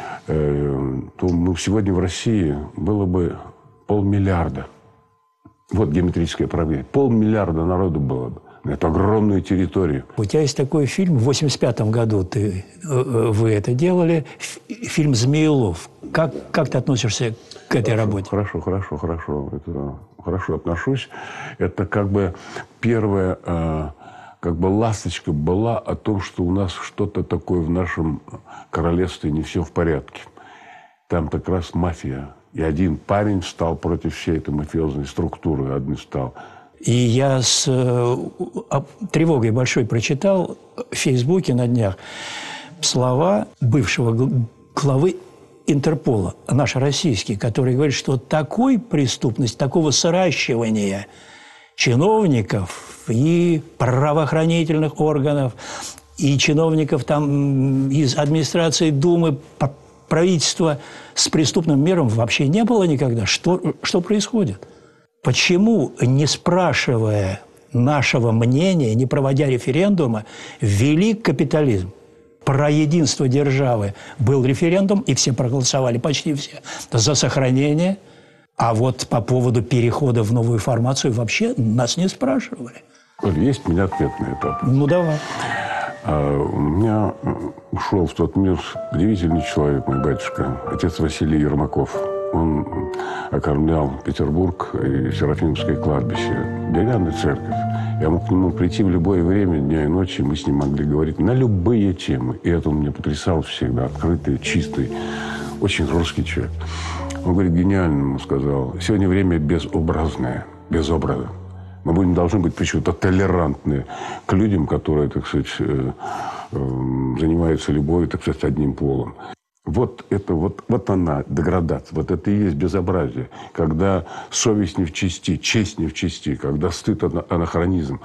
то сегодня в России было бы 500 миллиарда. Вот геометрическое правление. 500 миллиарда народу было бы на эту огромную территорию. У тебя есть такой фильм, в 1985 году вы это делали, фильм «Змеелов». Как ты относишься к этой работе? Хорошо. Это хорошо отношусь. Это как бы первая ласточка была о том, что у нас что-то такое в нашем королевстве не все в порядке. Там как раз мафия. И один парень встал против всей этой мафиозной структуры. Один стал. И я с тревогой большой прочитал в Фейсбуке на днях слова бывшего главы Интерпола, наш российский, который говорит, что такой преступности, такого сращивания чиновников и правоохранительных органов, и чиновников там из администрации Думы, правительства с преступным миром вообще не было никогда. Что происходит? Почему, не спрашивая нашего мнения, не проводя референдума, ввели капитализм? Про единство державы был референдум, и все проголосовали, почти все, за сохранение. А вот по поводу перехода в новую формацию вообще нас не спрашивали. Есть у меня ответ на это. Ну, давай. У меня ушел в тот мир удивительный человек, мой батюшка, отец Василий Ермаков. Он окормлял Петербург и Серафимское кладбище, деревянная церковь. Я мог к нему прийти в любое время, дня и ночи, мы с ним могли говорить на любые темы. И это он меня потрясал всегда, открытый, чистый, очень русский человек. Он говорит, гениально, ему сказал, сегодня время безобразное, без образа. Мы должны быть почему-то толерантны к людям, которые, так сказать, занимаются любовью, так сказать, одним полом. Вот она, деградация, вот это и есть безобразие. Когда совесть не в чести, честь не в чести, когда стыд – анахронизм.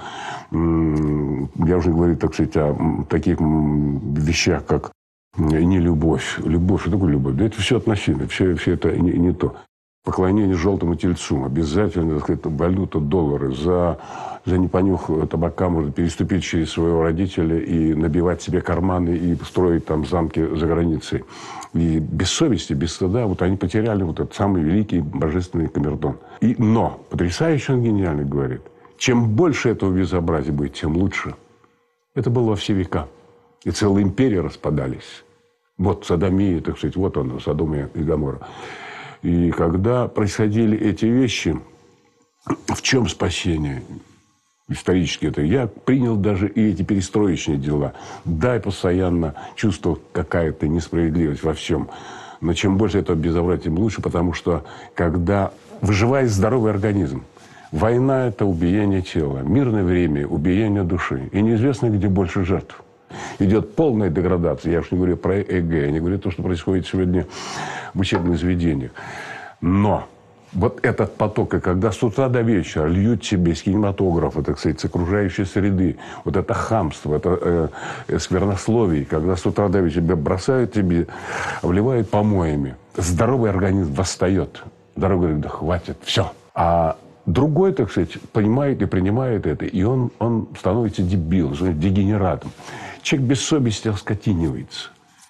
Я уже говорю, так сказать, о таких вещах, как нелюбовь. Любовь, что такое любовь? Да это все относительно, все это не то. Поклонение желтому тельцу. Обязательно, так сказать, валюта, доллары. За непонюх табака можно переступить через своего родителя и набивать себе карманы и строить там замки за границей. И без совести, без стыда, вот они потеряли вот этот самый великий божественный камертон. Но потрясающе он гениально говорит, чем больше этого безобразия будет, тем лучше. Это было во все века. И целые империи распадались. Вот Содомия, так сказать, вот он, Содом и Гоморра. И когда происходили эти вещи, в чем спасение? Исторически это. Я принял даже и эти перестроечные дела. Да, я постоянно чувствовал какая-то несправедливость во всем. Но чем больше этого безобразия, тем лучше, потому что когда выживает здоровый организм, война – это убиение тела, мирное время – убиение души. И неизвестно, где больше жертв. Идет полная деградация. Я уж не говорю про ЭГ, я не говорю то, что происходит сегодня в учебных заведениях. Но вот этот поток, и когда с утра до вечера льют тебе с кинематографа, так сказать, с окружающей среды, вот это хамство, это сквернословие, когда с утра до вечера бросают тебе, вливают помоями, здоровый организм восстает. Здоровый говорит, да хватит, все. А другой, так сказать, понимает и принимает это, и он становится дебилом, дегенератом. Человек без совести оскотинивается.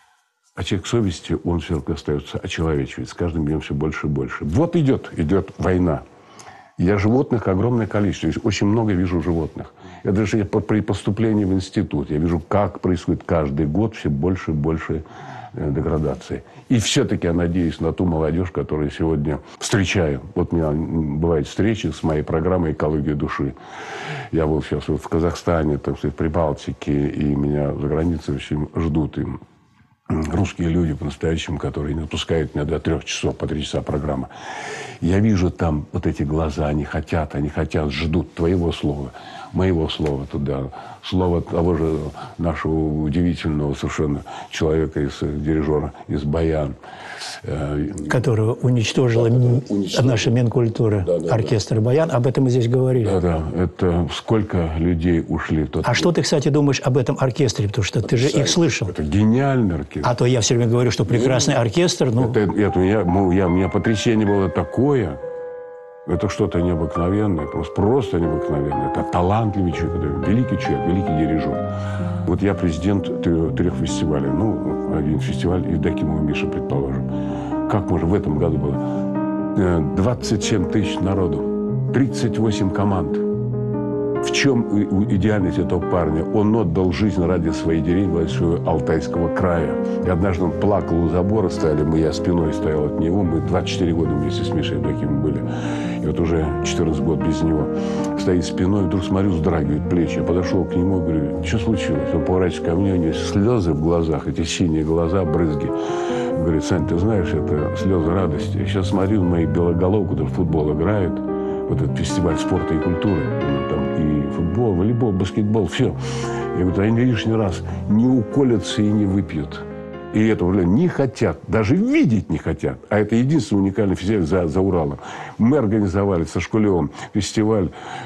А человек совести, он все-таки остается очеловечивается. С каждым днем все больше и больше. Вот идет война. Я животных огромное количество. Очень много вижу животных. Я даже при поступлении в институт, я вижу, как происходит каждый год все больше и больше деградации. И все-таки я надеюсь на ту молодежь, которую сегодня встречаю. Вот у меня бывают встречи с моей программой «Экология души». Я был сейчас в Казахстане, так сказать, в Прибалтике, и меня за границей очень ждут. И русские люди по-настоящему, которые не отпускают меня до 3 часов, по 3 часа программа. Я вижу там вот эти глаза, они хотят, ждут твоего слова. моего слова туда, слово того же нашего удивительного совершенно человека, дирижера из Баян. Которого уничтожила наша Минкультура, оркестр Баян. Об этом мы здесь говорили. Да, это сколько людей ушли. А что ты, кстати, думаешь об этом оркестре? Потому что ты же их слышал. Это гениальный оркестр. А то я все время говорю, что прекрасный оркестр. Ну... У меня потрясение было такое. Это что-то необыкновенное, просто необыкновенное. Это талантливый человек, великий человек, великий дирижер. Вот я президент 3 фестивалей. Ну, один фестиваль Евдокимова Миша, предположим. Как можно в этом году было? 27 тысяч народу, 38 команд. В чем идеальность этого парня? Он отдал жизнь ради своей деревни, ради своего Алтайского края. И однажды он плакал у забора, я спиной стоял от него. Мы 24 года вместе с Мишей Евдокимовым были. И вот уже 14 год без него. Стоит спиной, вдруг смотрю, вздрагивают плечи. Я подошел к нему и говорю, что случилось? Он поворачивается ко мне, у него слезы в глазах, эти синие глаза, брызги. Говорит, Сань, ты знаешь, это слезы радости. Я сейчас смотрю на мои белоголовку, который в футбол играет. Вот этот фестиваль спорта и культуры. Там и футбол, волейбол, баскетбол, все. Я говорю, они лишний раз не уколятся и не выпьют. И этого не хотят, даже видеть не хотят. А это единственный уникальный фестиваль за Уралом. Мы организовали со Шкулевым фестиваль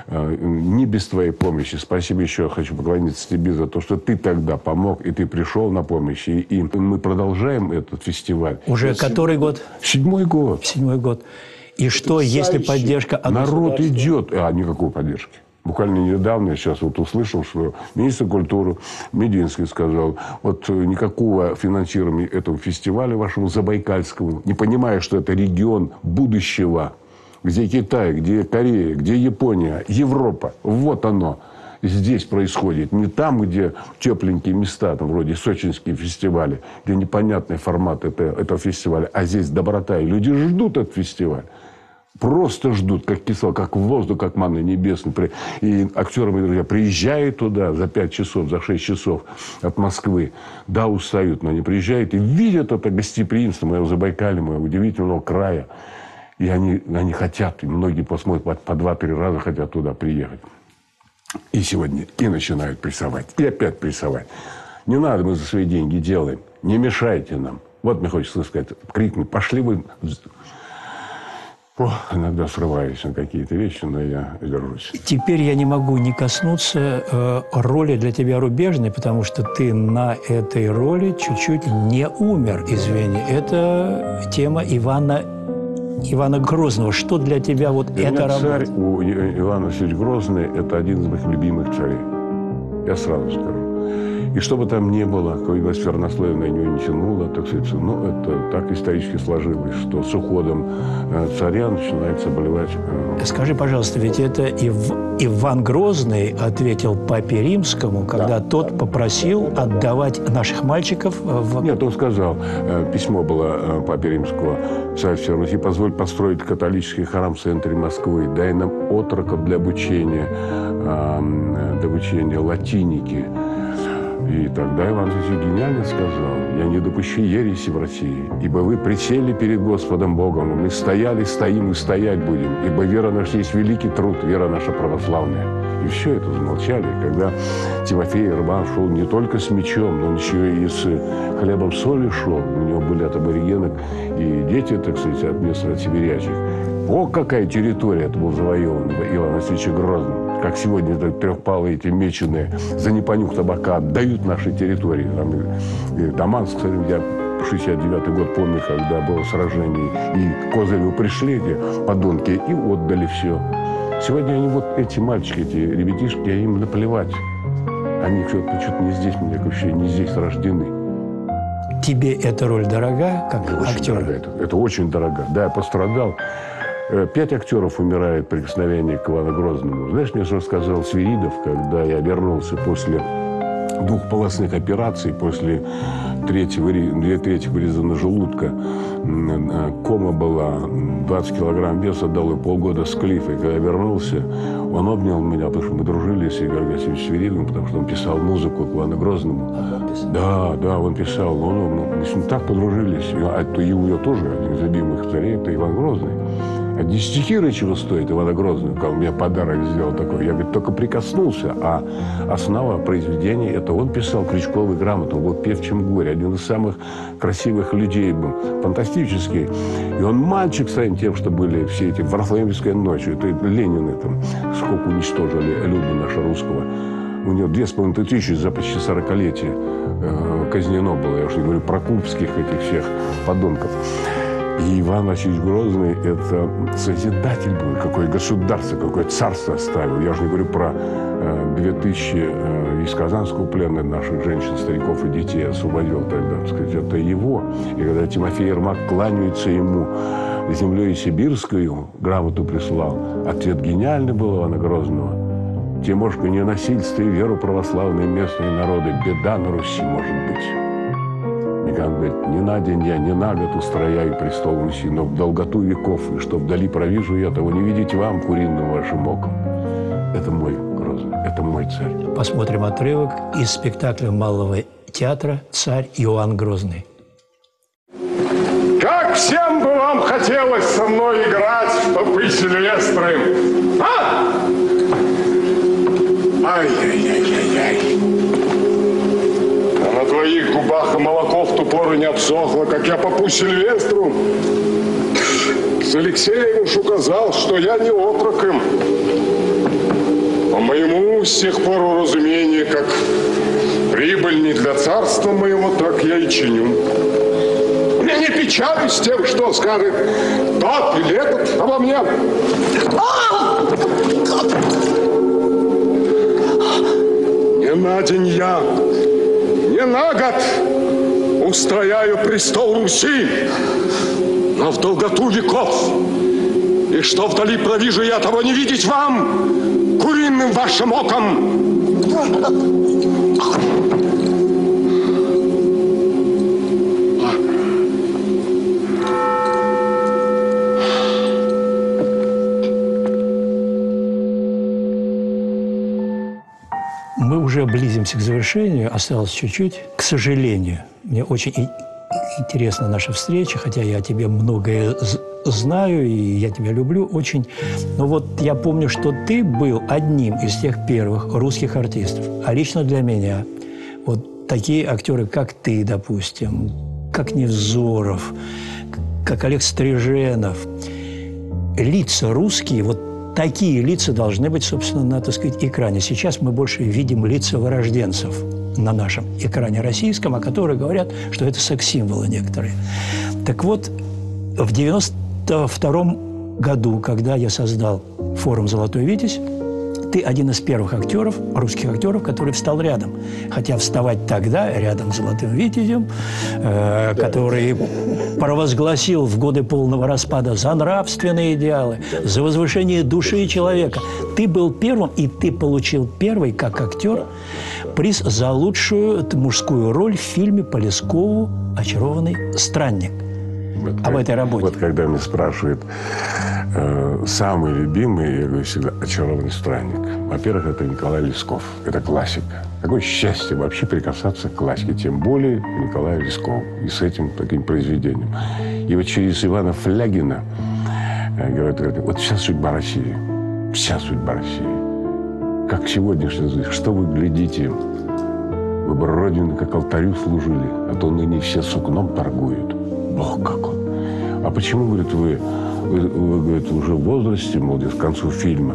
не без твоей помощи. Спасибо еще, хочу поклониться тебе за то, что ты тогда помог, и ты пришел на помощь. И мы продолжаем этот фестиваль. Уже который год? 7-й год. 7-й год. И что, если поддержка от народ идет, никакой поддержки. Буквально недавно я сейчас вот услышал, что министр культуры Мединский сказал, вот никакого финансирования этого фестиваля вашему забайкальскому, не понимая, что это регион будущего, где Китай, где Корея, где Япония, Европа, вот оно. Здесь происходит. Не там, где тепленькие места, там, вроде сочинские фестивали, где непонятный формат этого фестиваля, а здесь доброта. И люди ждут этот фестиваль. Просто ждут, как кисло, как воздух, как манна небесная. И актеры, мои друзья, приезжают туда за 5 часов, за 6 часов от Москвы. Да, устают, но они приезжают и видят это гостеприимство моего Забайкалья, моего удивительного края. И они хотят, и многие посмотрят, по 2-3 раза хотят туда приехать. И сегодня и начинают прессовать, и опять прессовать. Не надо, мы за свои деньги делаем. Не мешайте нам. Вот мне хочется сказать, крикнуть, пошли вы... Иногда срываюсь на какие-то вещи, но я держусь. Теперь я не могу не коснуться роли для тебя рубежной, потому что ты на этой роли чуть-чуть не умер, извини. Это тема Ивана Грозного. Что для тебя вот эта работа? Царь у Ивана Васильевича Грозный – это один из моих любимых царей. Я сразу скажу. И что бы там ни было, какой бы сквернословие на него не тянуло, так сказать, это так исторически сложилось, что с уходом царя начинает болевать. Скажи, пожалуйста, ведь это Иван Грозный ответил папе Римскому, когда тот попросил отдавать наших мальчиков в... Нет, он сказал, письмо было папе Римского, царь всей Руси, позволь построить католический храм в центре Москвы, дай нам отроков для обучения латиники. И тогда Иван Васильевич гениально сказал, я не допущу ереси в России, ибо вы присели перед Господом Богом, мы стояли, стоим и стоять будем, ибо вера наша есть великий труд, вера наша православная. И все это замолчали, когда Тимофей Рыбан шел не только с мечом, но он еще и с хлебом соли шел. У него были от аборигенок и дети, так сказать, от местных, от сибирячих. О, какая территория это была завоевана Иваном Васильевичем Грозным. Как сегодня трехпалые эти меченые за непонюх табака отдают наши территории. Там, Даманск, кстати, я 69-й год помню, когда было сражение, и к Козыреву пришли эти подонки и отдали все. Сегодня они вот эти мальчики, эти ребятишки, им наплевать. Они что-то не здесь, мне вообще не здесь рождены. Тебе эта роль дорога, как актер? Это очень дорого. Да, я пострадал. 5 актеров умирает при прикосновении к Ивану Грозному. Знаешь, мне что сказал Свиридов, когда я вернулся после 2-полосных операций, после 2/3 вырезана желудка, кома была, 20 килограмм веса, дал и полгода с клифой. Когда я вернулся, он обнял меня, потому что мы дружили с Игорем Васильевичем Свиридовым, потому что он писал музыку к Ивану Грозному. Да, он писал. Мы с ним так подружились. А то его тоже один из любимых царей, это Иван Грозный. Одни стихи чего стоит Ивана Грозного, он мне подарок сделал такой. Я, говорит, только прикоснулся, а основа произведения, это он писал Крючковую грамоту, он был певчим горя, один из самых красивых людей был, фантастический. И он мальчик своим тем, что были все эти Варфоломеевская ночь, это Ленины там, сколько уничтожили люда нашего русского. У него 2500 за почти 40-летие казнено было, я уж не говорю про кубских этих всех подонков. И Иван Васильевич Грозный – это созидатель был, какое государство, какое царство оставил. Я уже не говорю про 2000 из Казанского плена наших женщин, стариков и детей освободил тогда. Так сказать, это его. И когда Тимофей Ермак кланяется ему землей сибирскую, грамоту прислал, ответ гениальный был Ивана Грозного. Тимошка, не насильствуй веру православной местные народы, беда на Руси может быть. Никогда говорит, не на день я, не на год устрояю престол Руси, но в долготу веков, и что вдали провижу я, того не видеть вам, куриным вашим оком. Это мой Грозный, это мой царь. Посмотрим отрывок из спектакля Малого театра «Царь Иоанн Грозный». Как всем бы вам хотелось со мной играть в попы Сильвестры, а? Ай-яй-яй-яй-яй. А на твоих губах и молоко в ту пору не обсохло, как я попу Сильвестру. С Алексеем уж указал, что я не отрок им. По моему с тех пор уразумению, как прибыль не для царства моего, так я и чиню. Я не печалюсь тем, что скажет тот или этот обо мне. Не на день я, не на год устрояю престол Руси, но в долготу веков. И что вдали провижу я, того не видеть вам, куриным вашим оком. Мы уже близимся к завершению, осталось чуть-чуть. К сожалению, мне очень интересна наша встреча, хотя я о тебе многое знаю, и я тебя люблю очень. Но вот я помню, что ты был одним из тех первых русских артистов. А лично для меня вот такие актеры, как ты, допустим, как Невзоров, как Олег Стриженов, лица русские, вот такие лица должны быть, собственно, на, так сказать, экране. Сейчас мы больше видим лица вырожденцев на нашем экране российском, о которых говорят, что это секс-символы некоторые. Так вот, в 92-м году, когда я создал форум «Золотой Витязь», ты один из первых актеров, русских актеров, который встал рядом. Хотя вставать тогда рядом с «Золотым Витязем», который провозгласил в годы полного распада за нравственные идеалы, за возвышение души человека. Ты был первым, и ты получил первый, как актер, приз за лучшую мужскую роль в фильме по Лескову «Очарованный странник». Вот, об этой работе. Вот когда меня спрашивают, самый любимый, я говорю всегда, «Очарованный странник». Во-первых, это Николай Лесков. Это классика. Какое счастье вообще прикасаться к классике. Тем более Николаю Лескову. И с этим таким произведением. И вот через Ивана Флягина говорят, вот вся судьба России. Вся судьба России. Как сегодняшний, что вы глядите, вы бы Родину как алтарю служили, а то ныне все сукном торгуют. Бог как он. А почему, говорит, вы говорит, уже в возрасте, молодец, к концу фильма,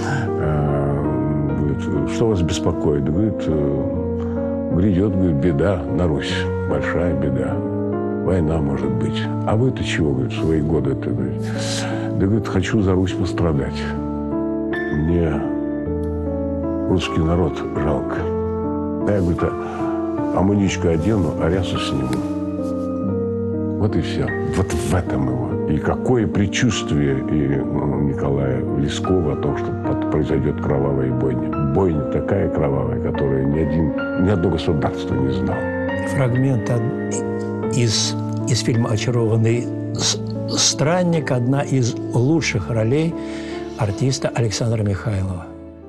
говорит, что вас беспокоит? Говорит, грядет, говорит, беда на Русь, большая беда. Война может быть. А вы-то чего, говорит, в свои годы это, говорит? Да, говорит, хочу за Русь пострадать. Мне русский народ жалко. Я, говорит, амуничку одену, а рясу сниму. Вот и все. Вот в этом его. И какое предчувствие и Николая Лескова о том, что произойдет кровавая бойня. Бойня такая кровавая, которую ни одно государство не знало. Фрагмент из фильма «Очарованный странник», одна из лучших ролей артиста Александра Михайлова.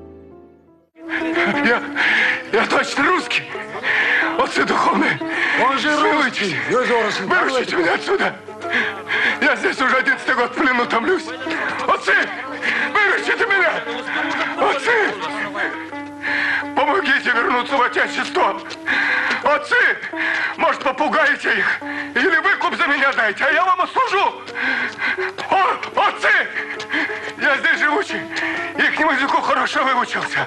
Я точно русский. Отцы духовные. Он же русский. Выручите меня отсюда. Я здесь уже 11-й год в плену томлюсь. Отцы, выручите меня! Отцы! Помогите вернуться в Отечество! Отцы! Может, попугаете их? Или выкуп за меня дайте, а я вам услужу! Отцы! Я здесь живучий, ихнему языку хорошо выучился.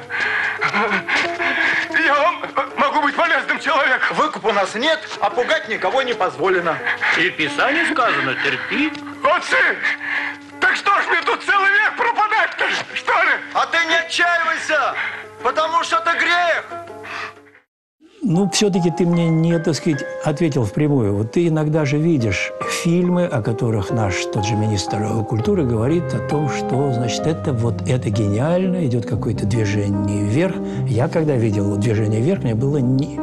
Я вам могу быть полезным человеком. Выкуп у нас нет, а пугать никого не позволено. И в Писании сказано, терпи. Отцы! Так что ж мне тут целый век пропадать-то, что ли? А ты не отчаивайся, потому что это грех. Ну, все-таки ты мне не, так сказать, ответил впрямую. Вот ты иногда же видишь фильмы, о которых наш тот же министр культуры говорит о том, что, значит, это гениально, идет какое-то движение вверх. Я, когда видел движение вверх, мне было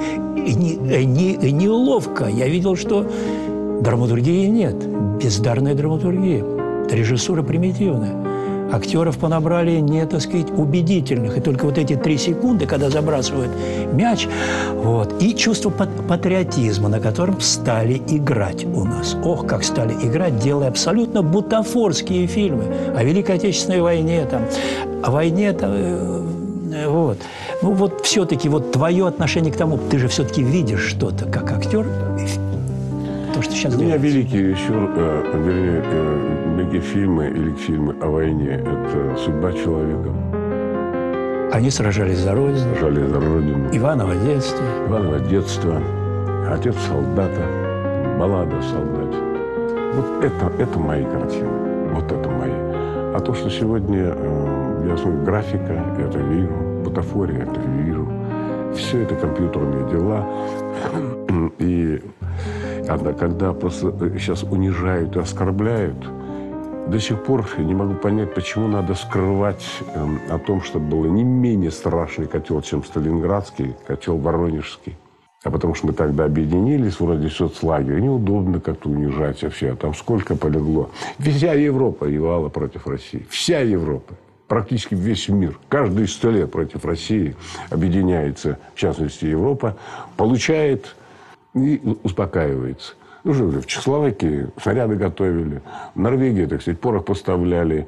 неловко. Я видел, что драматургии нет, бездарная драматургия, режиссура примитивная. Актеров понабрали не, так сказать, убедительных. И только вот эти 3 секунды, когда забрасывают мяч, вот, и чувство патриотизма, на котором стали играть у нас. Ох, как стали играть, делая абсолютно бутафорские фильмы о Великой Отечественной войне, там, о войне, там, вот. Ну вот все-таки вот твое отношение к тому, ты же все-таки видишь что-то как актер, то, что сейчас Для меня делается. великий режиссер, великие фильмы или фильмы о войне – это судьба человека. Они сражались за Родину. Сражались за Родину. Иваново детство. Иваново детство. Отец солдата. Баллада о солдате. Вот это мои картины. Вот это мои. А то, что сегодня я смотрю, графика, я это вижу, бутафория, это вижу. Все это компьютерные дела. И когда просто сейчас унижают и оскорбляют, до сих пор не могу понять, почему надо скрывать о том, что был не менее страшный котел, чем Сталинградский, котел Воронежский. А потому что мы тогда объединились, вроде соцлагеря. Неудобно как-то унижать вообще. А там сколько полегло. Вся Европа воевала против России. Вся Европа. Практически весь мир. Каждые 100 лет против России объединяется, в частности, Европа, получает и успокаивается. Ну, что в Чехословакии снаряды готовили, в Норвегии, так сказать, порох поставляли,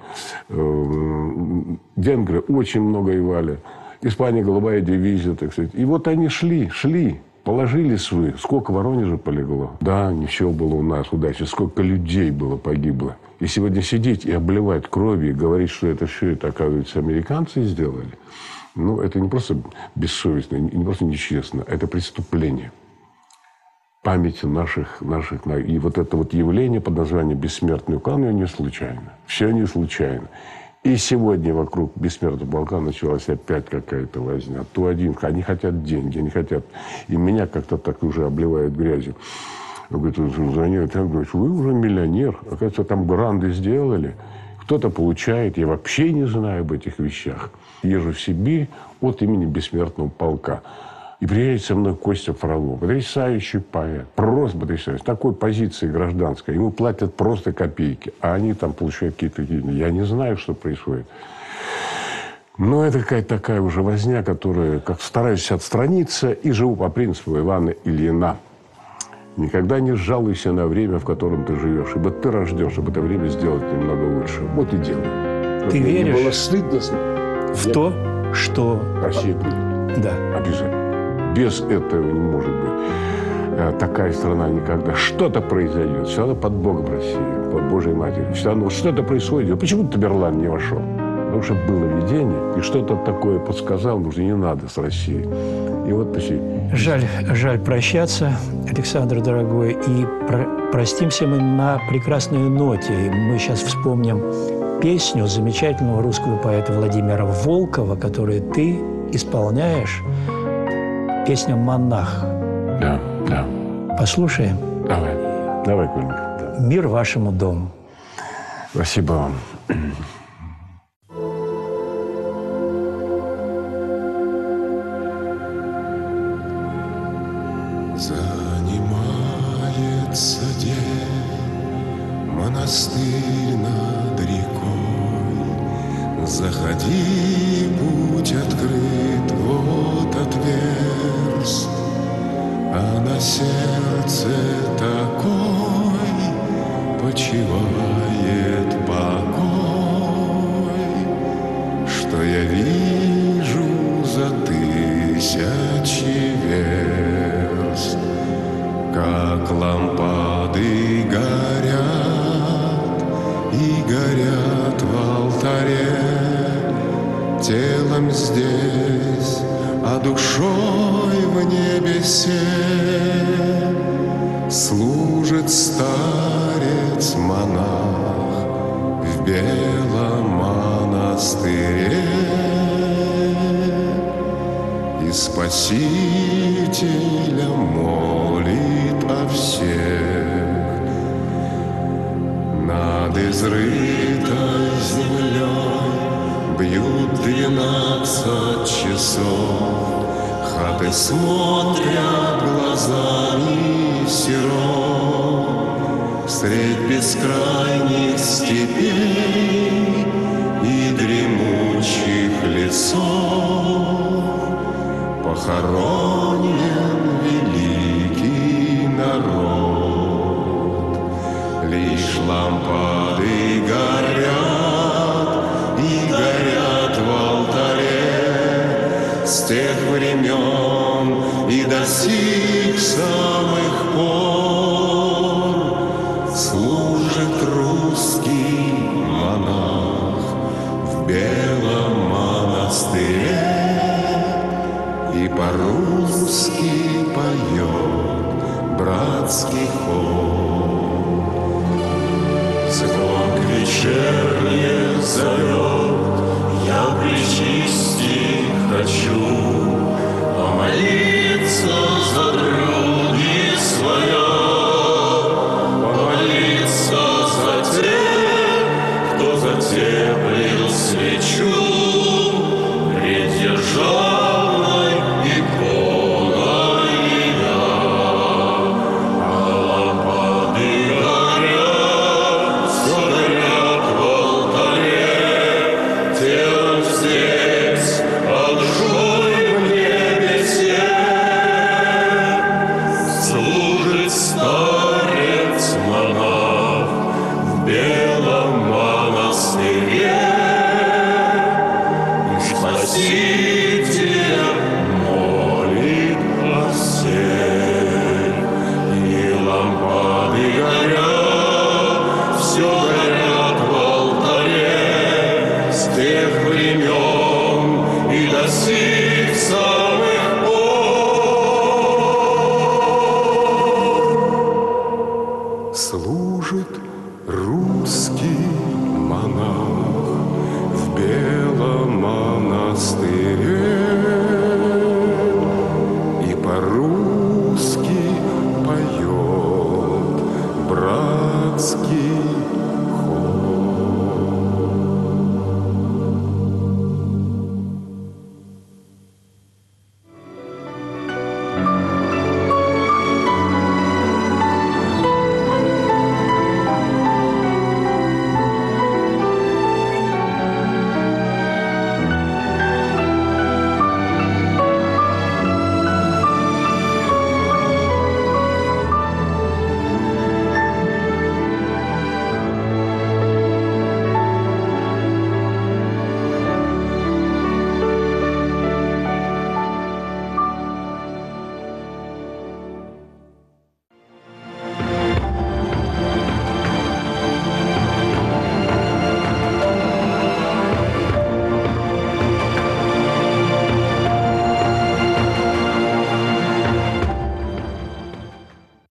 венгры очень много воевали, Испания голубая дивизия, так сказать. И вот они шли, положили свои. Сколько Воронежа полегло? Да, ничего было у нас удачи. Сколько людей было погибло. И сегодня сидеть и обливать кровью, и говорить, что это все, это, оказывается, американцы сделали, ну, это не просто бессовестно, не просто нечестно, это преступление памяти наших. И вот это вот явление под названием «Бессмертный полк» не случайно. Все не случайно. И сегодня вокруг «Бессмертного полка» началась опять какая-то возня. То один, они хотят деньги, они хотят... И меня как-то так уже обливают грязью. Говорит, звонят, говорит, вы уже миллионер. Оказывается, там гранды сделали. Кто-то получает. Я вообще не знаю об этих вещах. Езжу в Сибирь от имени «Бессмертного полка». И приедет со мной Костя Фролов, потрясающий поэт, просто потрясающий. С такой позиции гражданской. Ему платят просто копейки, а они там получают какие-то деньги. Я не знаю, что происходит. Но это какая-то такая уже возня, которая, как стараюсь отстраниться, и живу по принципу Ивана Ильина. Никогда не жалуйся на время, в котором ты живешь, ибо ты рожден, чтобы это время сделать немного лучше. Вот и делай. Ты веришь было стыдно в то, что... Россия будет. Да. Обязательно. Без этого не может быть. Такая страна никогда. Что-то произойдет. Все равно под Богом России, под Божьей Матерью. Все равно что-то происходит. Почему Тамерлан не вошел? Потому что было видение, и что-то такое подсказал, нужно не надо с Россией. И вот почти. Жаль прощаться, Александр, дорогой. И простимся мы на прекрасной ноте. Мы сейчас вспомним песню замечательного русского поэта Владимира Волкова, которую ты исполняешь. Песня «Монах». Да. Послушаем? Давай, Коленька. Да. Мир вашему дому. Спасибо вам. Занимается день, монастырь над рекой. Заходи, путь открыт, вот отверз, а на сердце такой почивает покой, что я вижу за тысячи верст, как лампады горят и горят в алтаре, телом здесь, а душой в небесе. Служит старец-монах в белом монастыре, и Спасителя молит о всех. Над изрытой землей бьют 12 часов, хаты смотрят глазами сирот средь бескрайних степей и дремучих лесов. Похоронен великий народ, лишь лампады горят и горят в алтаре с тех времен и до сих самых пор. Служит русский монах в белом монастыре и по-русски поет братский хор.